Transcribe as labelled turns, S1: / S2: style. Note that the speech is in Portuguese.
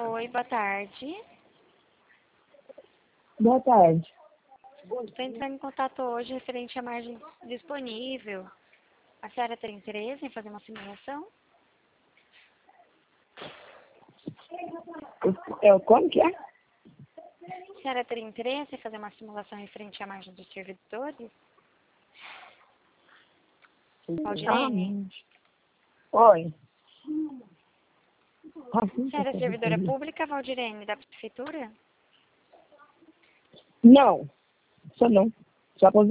S1: Oi, boa tarde.
S2: Boa tarde.
S1: Estou entrando em contato hoje referente à margem disponível. A senhora tem interesse em fazer uma simulação?
S2: Como que é?
S1: A senhora teria interesse em fazer uma simulação referente à margem dos servidores? Valdirene?
S2: Oi.
S1: A senhora é servidora pública, Valdirene, da prefeitura?
S2: Não, só não. Só